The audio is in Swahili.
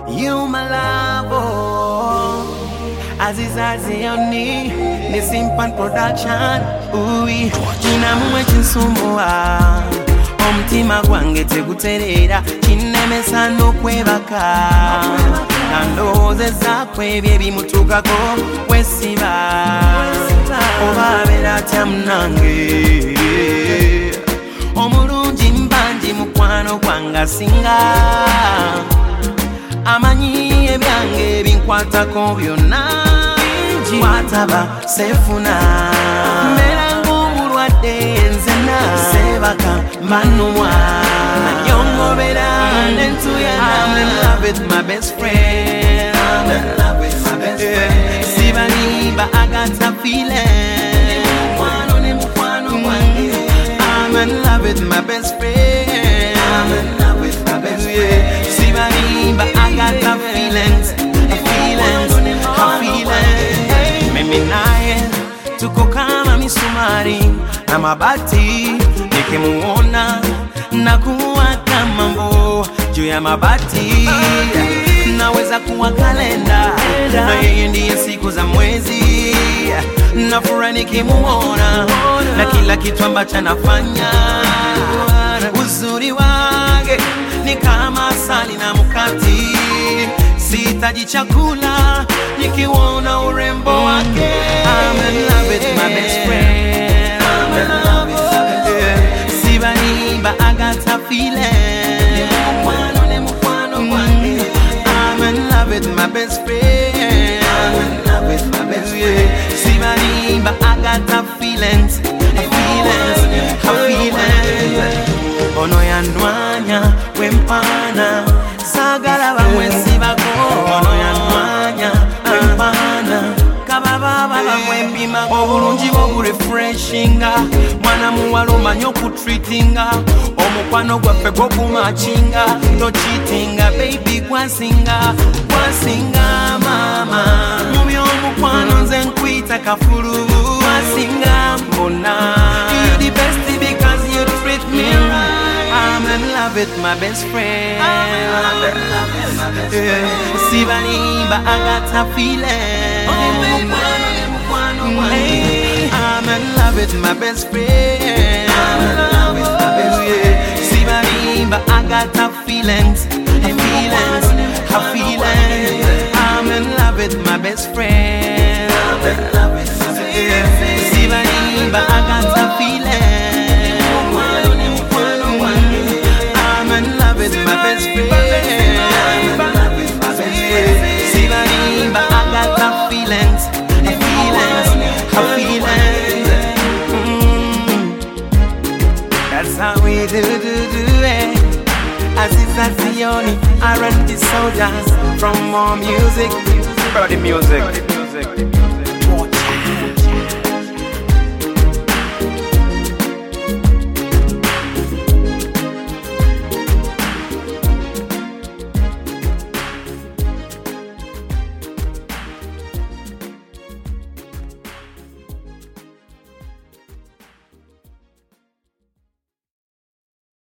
You my love, oh. Aziza Zioni, the Simpan Production. Ui, Nina Mwechi Sumua. Omtima gwange teguterera kinnemesa n'okwebaka nandoze zakwe byebimutukako wesiba oba abeera atya munange omulungi mbanji mukwano gwanga singa amanyi ebyange binkwatako byonna kwataba sefuna mbeera ng'omulwadde nzena sebaka manumwa nyongobera nentuyana I'm in love with my best friend I'm in love with my best friend Sibaniba I got a feeling I'm in love with my best friend I'm in love with my best friend Sibaniba I got a feelings Mimi naye tuko kama misumari na mabati nikimuona nakuwa kama mbo juu ya mabati naweza kuwa kalenda na yeye ndiye siku za mwezi nafurahi nikimuona na kila kitu ambacho anafanya uzuri wake ni kama asali na mkati sitaji chakula nikiona urembo wake I'm in love with my best friend I'm in love with my best friend Sibaniba I got a feeling I'm in love with my best friend I'm in love with my best friend Sibaniba I got a feelings ono yandwanya wempana sagala bamwesi bako ono yandwanya wempana kababa bamwempima obulungi bwo refreshinga mwana muwala omanyi okutreatinga omukwano gwaffe gwo kumachinga to cheatinga baby kwasinga mama mu by'omukwano nze nkwita kafulu kwasinga mbona you the best because you treat me right I'm in love with my best friend I'm in love with my best friend Sibaniba I got a feeling I'm in love with my best friend I'm in love with my best friend Sibaniba I got a feelings I'm in love with my best friend I'm in love with my best friend Sibaniba I got a feeling I'm in love with my best friend Sibaniba I got a feelings That's how we do it Aziza Zioni R&B soldiers from more music. Brody music.